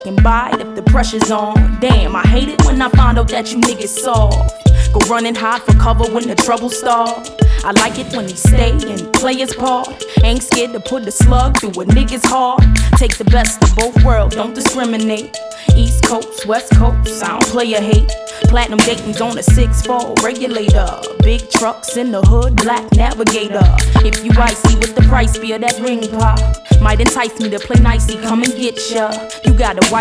can buy it if the pressure's on. Damn, I hate it when I find out that you niggas soft. Go run and hide for cover when the trouble start. I like it when he stay and play his part. Ain't scared to put the slug through a nigga's heart. Take the best of both worlds, don't discriminate. East Coast, West Coast, I don't play a hate. Platinum Dayton's on a 6'4" regulator. Big trucks in the hood, black navigator. If you icy with the price, beer that ring pop might entice me to play nicey, come and get ya. You got a white